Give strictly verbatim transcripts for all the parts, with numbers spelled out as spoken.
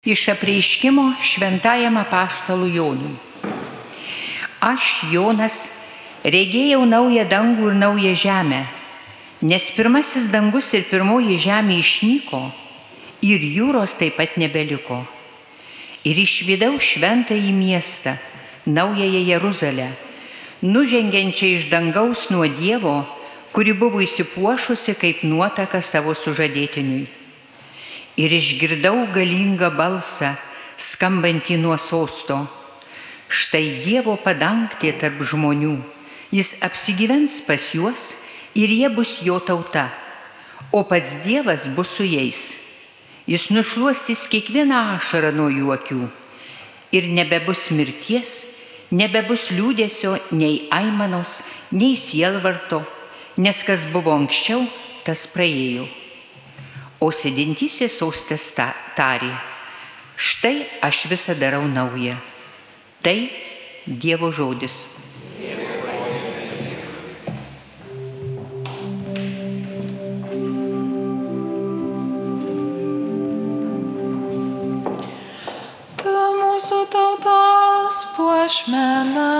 Iš apreiškimo šventajam apaštalui Jonui. Aš, Jonas, regėjau naują dangų ir naują žemę, nes pirmasis dangus ir pirmoji žemė išnyko ir jūros taip pat nebeliko. Ir išvydau šventąjį miestą, naująją Jeruzalę, nužengiančią iš dangaus nuo Dievo, kuri buvo įsipuošusi kaip nuotaka savo sužadėtiniui. Ir išgirdau galingą balsą, skambantį nuo sosto. Štai Dievo padangtė tarp žmonių, jis apsigyvens pas juos ir jie bus jo tauta, o pats Dievas bus su jais. Jis nušluostys kiekvieną ašarą nuo jų akių ir nebebus mirties, nebebus liūdesio, nei aimanos, nei sielvarto, nes kas buvo anksčiau, tas praėjo. O sėdintysis sostės tarė, štai aš visą darau naują. Tai Dievo žodis. Tu mūsų tautos puošmena.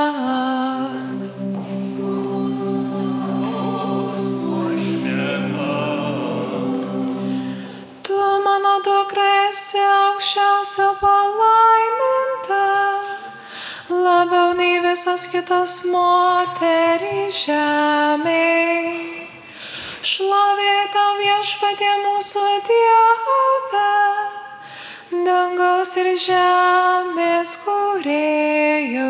Esi aukščiausio palaiminta, labiau nei visos kitos moterys žemėj. Šlovė tau viešpatie mūsų Dieve, dangaus ir žemės kūrėjau.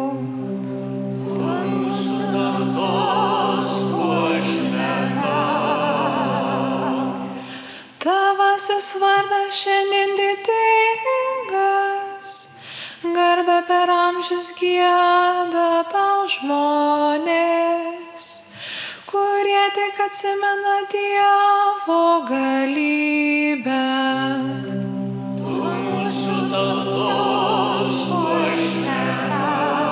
Tavasis vardas šiandien didingas, garbę per amžius gieda tau žmonės, kurie tik atsimena Dievo galybę. Tu mūsų tautos puošmena.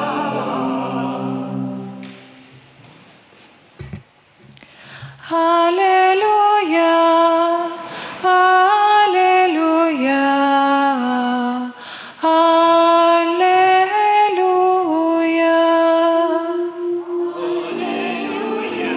Aleliuja. Alleluja, alleluja, alleluja,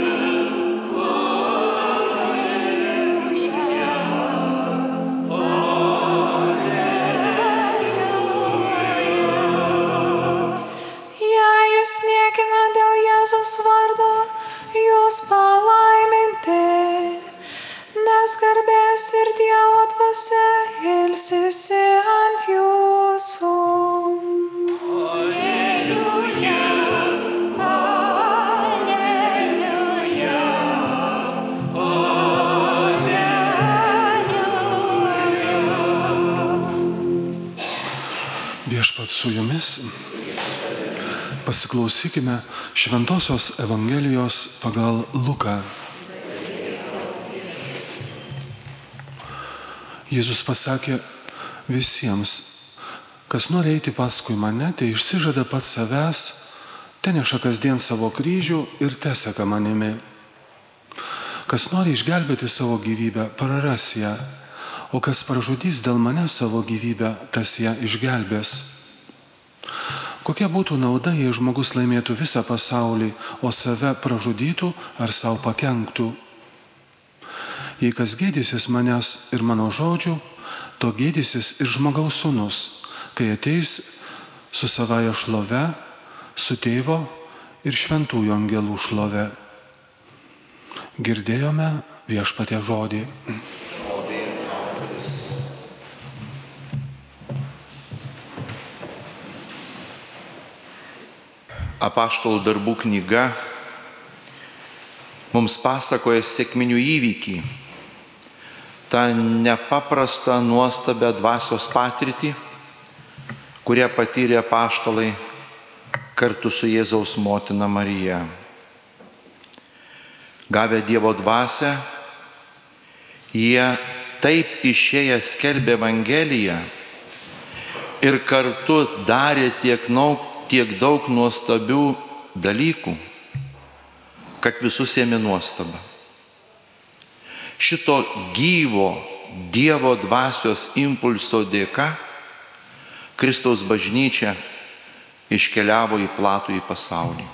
alleluja. Jei jūs niekina dėl Jėzaus vardo, jūs palaiminti, nes garbės ir Dievo dvasia ilsisi ant jūsų. Alleluja, alleluja, alleluja. Viešpats su jumis. Pasiklausykime Šventosios Evangelijos pagal Luką. Jėzus pasakė visiems, kas nori eiti paskui mane, tai išsižada pats savęs, teneša kasdien savo kryžių ir teseka manimi. Kas nori išgelbėti savo gyvybę, praras ją, o kas pražudys dėl mane savo gyvybę, tas ją išgelbės. Kokia būtų nauda, jei žmogus laimėtų visą pasaulį, o save pražudytų ar savo pakenktų? Jei kas gėdysis manęs ir mano žodžių, to gėdysis ir žmogaus sūnus, kai ateis su savaja šlove, su tėvo ir šventųjų angelų šlove. Girdėjome viešpatie žodį. Apaštalų darbų knyga mums pasakoja sekminių įvykį, tą nepaprastą nuostabią dvasios patirtį, kurią patyrė apaštalai kartu su Jėzaus motina Marija. Gavę Dievo dvasią, jie taip išėję skelbė Evangeliją ir kartu darė tiek, tiek daug nuostabių dalykų, kad visus ėmė nuostaba. Šito gyvo Dievo dvasios impulso dėka Kristaus bažnyčia iškeliavo į platų į pasaulį.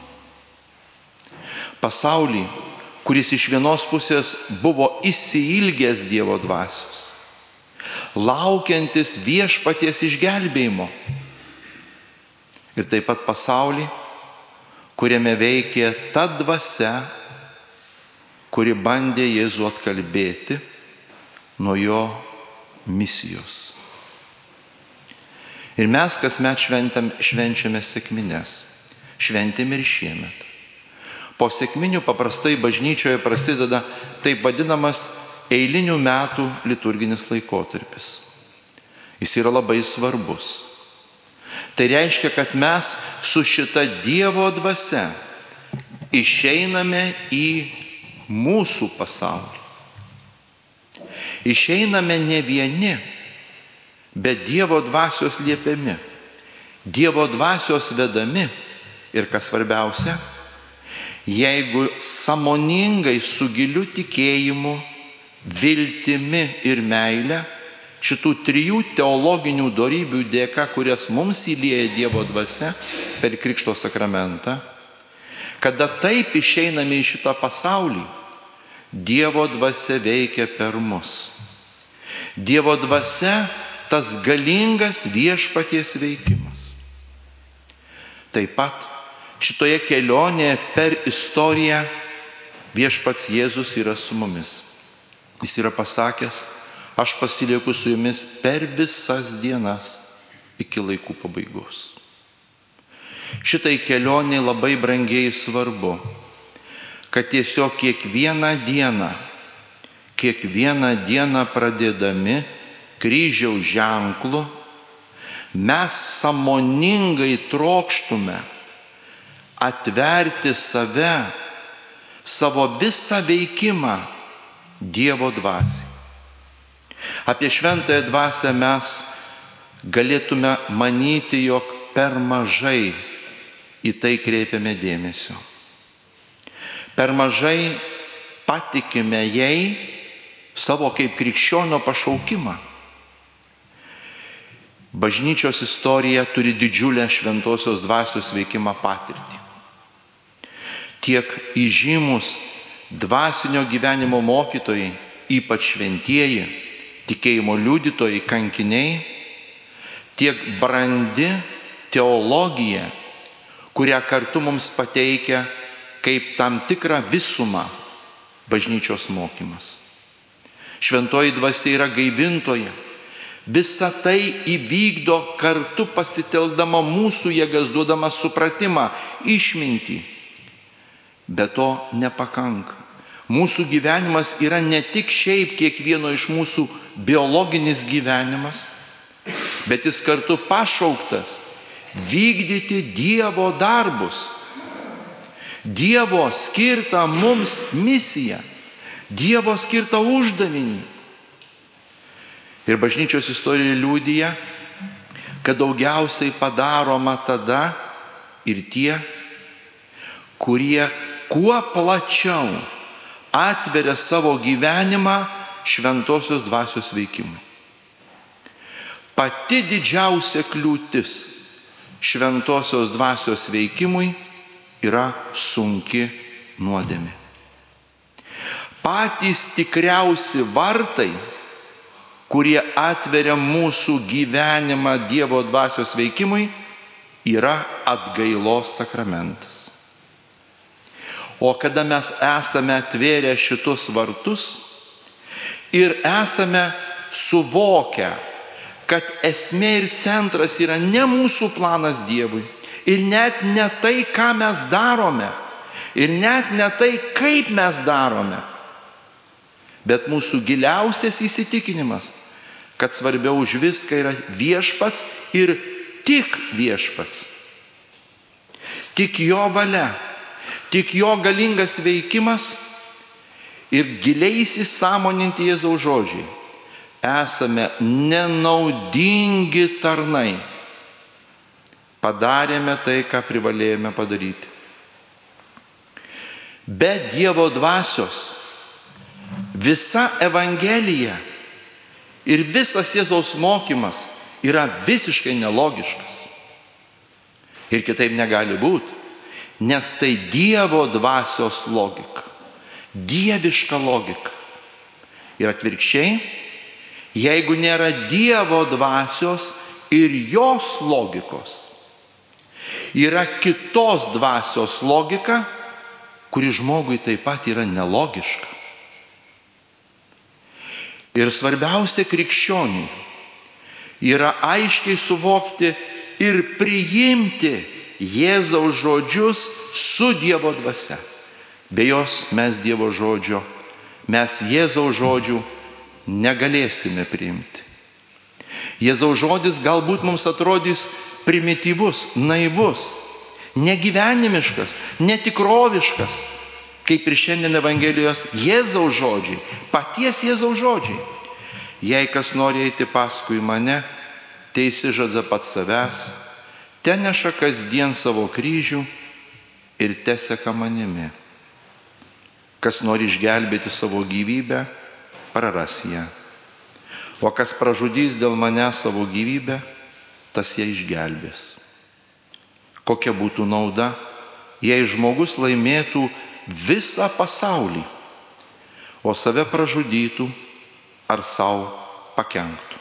Pasaulį, kuris iš vienos pusės buvo įsiilgęs Dievo dvasios, laukiantis viešpaties išgelbėjimo. Ir taip pat pasaulį, kuriame veikė ta dvasia, kuri bandė Jėzų atkalbėti nuo jo misijos. Ir mes kasmet šventam, švenčiame sekmines, šventėme ir šiemet. Po sekminių paprastai bažnyčioje prasideda taip vadinamas eilinių metų liturginis laikotarpis. Jis yra labai svarbus. Tai reiškia, kad mes su šita Dievo dvasia išeiname į mūsų pasaulį. Išeiname ne vieni, bet Dievo dvasios liepiami, Dievo dvasios vedami ir kas svarbiausia, jeigu sąmoningai su giliu tikėjimu, viltimi ir meile, šitų trijų teologinių dorybių dėka, kurias mums įlieja Dievo dvasia per Krikšto sakramentą, kada taip išeiname į šitą pasaulį, Dievo dvasia veikia per mus. Dievo dvasia tas galingas viešpaties veikimas. Taip pat šitoje kelionėje per istoriją viešpats Jėzus yra su mumis. Jis yra pasakęs, aš pasilieku su jumis per visas dienas iki laikų pabaigos. Šitai kelionė labai brangiai svarbu, kad tiesiog kiekvieną dieną, kiekvieną dieną pradėdami kryžiaus ženklu, mes sąmoningai trokštume atverti save, savo visą veikimą Dievo dvasiai. Apie šventąją dvasią mes galėtume manyti, jog per mažai į tai kreipiame dėmesio. Per mažai patikime jai savo kaip krikščionio pašaukimą. Bažnyčios istorija turi didžiulę šventosios dvasios veikimą patirtį. Tiek įžymus dvasinio gyvenimo mokytojai, ypač šventieji, tikėjimo liudytojai, kankiniai, tiek brandi teologija, kurią kartu mums pateikia kaip tam tikrą visumą bažnyčios mokymas. Šventoji dvasia yra gaivintoja. Visa tai įvykdo kartu pasitelkdama mūsų jėgas, duodama supratimą, išmintį. Bet to nepakanka. Mūsų gyvenimas yra ne tik šiaip kiekvieno iš mūsų biologinis gyvenimas, bet jis kartu pašauktas vykdyti Dievo darbus. Dievo skirtą mums misiją, Dievo skirtą uždavinį. Ir bažnyčios istorija liudija, kad daugiausiai padaroma tada ir tie, kurie kuo plačiau atveria savo gyvenimą šventosios dvasios veikimui. Pati didžiausia kliūtis šventosios dvasios veikimui yra sunki nuodėmė. Patys tikriausi vartai, kurie atveria mūsų gyvenimą Dievo dvasios veikimui, yra atgailos sakramentas. O kada mes esame atvėrę šitus vartus ir esame suvokę, kad esmė ir centras yra ne mūsų planas Dievui, ir net ne tai, ką mes darome, ir net ne tai, kaip mes darome, bet mūsų giliausias įsitikinimas, kad svarbiau už viską yra viešpats ir tik viešpats. Tik jo valia, tik jo galingas veikimas ir giliai įsisąmoninti Jėzaus žodžiai. Esame nenaudingi tarnai. Padarėme tai, ką privalėjome padaryti. Be Dievo dvasios visa Evangelija ir visas Jėzaus mokymas yra visiškai nelogiškas. Ir kitaip negali būti, nes tai Dievo dvasios logika, dieviška logika. Ir atvirkščiai, jeigu nėra Dievo dvasios ir jos logikos, yra kitos dvasios logika, kuri žmogui taip pat yra nelogiška. Ir svarbiausia krikščioniui yra aiškiai suvokti ir priimti Jėzaus žodžius su Dievo dvasia. Be jos mes Dievo žodžio, mes Jėzaus žodžių negalėsime priimti. Jėzaus žodis galbūt mums atrodys primityvus, naivus, negyvenimiškas, netikroviškas, kaip ir šiandien Evangelijos Jėzaus žodžiai, paties Jėzaus žodžiai. Jei kas nori eiti paskui mane, tai išsižada pats savęs, te neša kasdien savo kryžių ir te seka manimi. Kas nori išgelbėti savo gyvybę, praras ją. O kas pražudys dėl mane savo gyvybę, tas ją išgelbės. Kokia būtų nauda, jei žmogus laimėtų visą pasaulį, o save pražudytų ar savo pakenktų.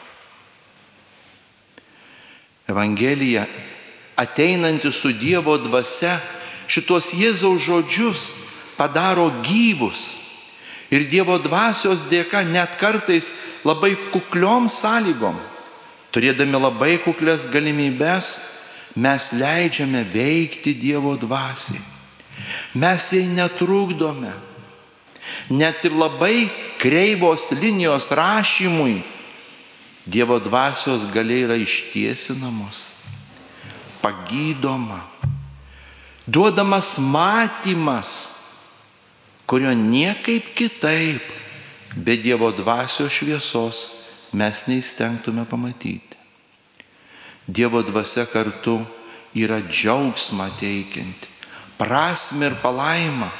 Evangelija, ateinanti su Dievo dvasia, šitos Jėzaus žodžius padaro gyvus. Ir Dievo dvasios dėka net kartais labai kukliom sąlygom, turėdami labai kuklias galimybes, mes leidžiame veikti Dievo dvasiai. Mes jai netrukdome. Net ir labai kreivos linijos rašymui Dievo dvasios galia yra ištiesinamos, pagydoma, duodamas matymas, kurio niekaip kitaip be Dievo dvasios šviesos mes neįstengtume pamatyti. Dievo dvasia kartu yra džiaugsmą teikianti, prasmę ir palaimą.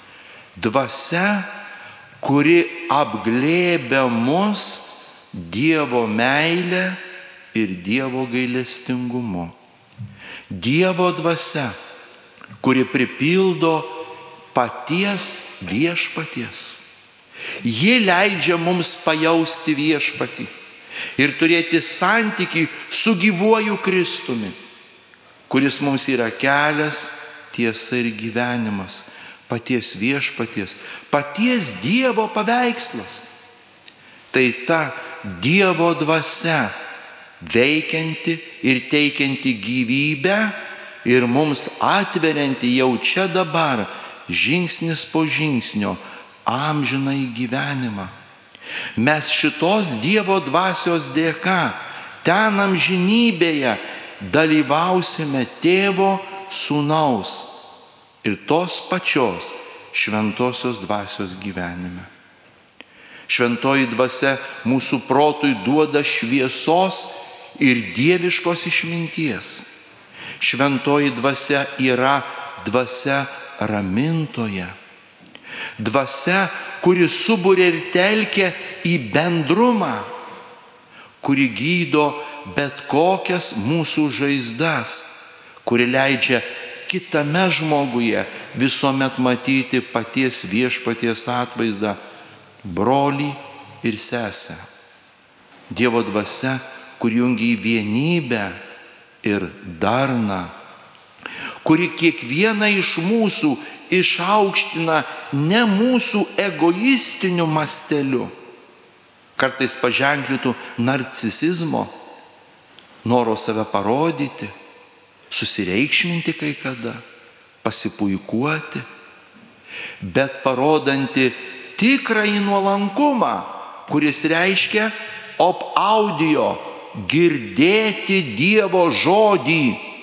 Dvasia, kuri apglėbia mus Dievo meilę ir Dievo gailestingumu. Dievo dvasia, kuri pripildo paties viešpaties. Ji leidžia mums pajausti viešpatį ir turėti santykį su gyvuoju Kristumi, kuris mums yra kelias, tiesa ir gyvenimas, paties viešpaties, paties Dievo paveikslas. Tai ta Dievo dvasia, veikianti ir teikianti gyvybę ir mums atverianti jau čia dabar, žingsnis po žingsnio, amžiną į gyvenimą. Mes šitos Dievo dvasios dėka ten amžinybėje dalyvausime Tėvo, Sūnaus ir tos pačios šventosios dvasios gyvenime. Šventoji dvasia mūsų protui duoda šviesos ir dieviškos išminties. Šventoji dvasia yra dvasia ramintoja. Dvasia, kuri suburia ir telkia į bendrumą, kuri gydo bet kokias mūsų žaizdas, kuri leidžia kitame žmoguje visuomet matyti paties viešpaties atvaizdą, brolį ir sesę. Dievo dvasia, kuri jungia į vienybę ir darną, kuri kiekvieną iš mūsų išaukština ne mūsų egoistiniu masteliu, kartais paženklintų narcisizmo, noro save parodyti, susireikšminti kai kada, pasipuikuoti, bet parodanti tikrąjį nuolankumą, kuris reiškia op audio, girdėti Dievo žodį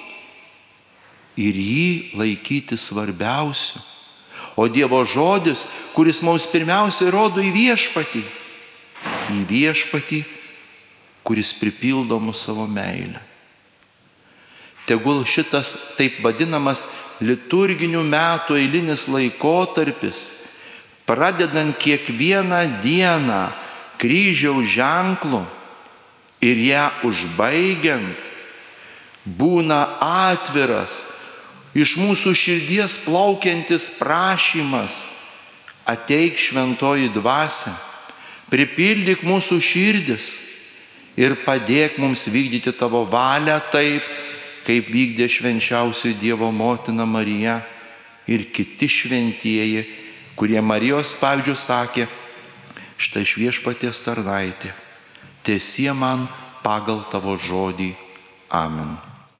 ir jį laikyti svarbiausiu. O Dievo žodis, kuris mums pirmiausiai rodo į viešpatį, į viešpatį, kuris pripildo mus savo meilę. Tegul šitas taip vadinamas liturginių metų eilinis laikotarpis, pradedant kiekvieną dieną kryžiaus ženklu ir ją užbaigiant būna atviras, iš mūsų širdies plaukiantis prašymas: ateik šventoji dvasia, pripildyk mūsų širdis ir padėk mums vykdyti tavo valią taip, kaip vykdė švenčiausioji Dievo motina Marija ir kiti šventieji, kurie Marijos pavyzdžiu sakė: štai viešpaties tarnaitė, teesie man pagal tavo žodį. Amen.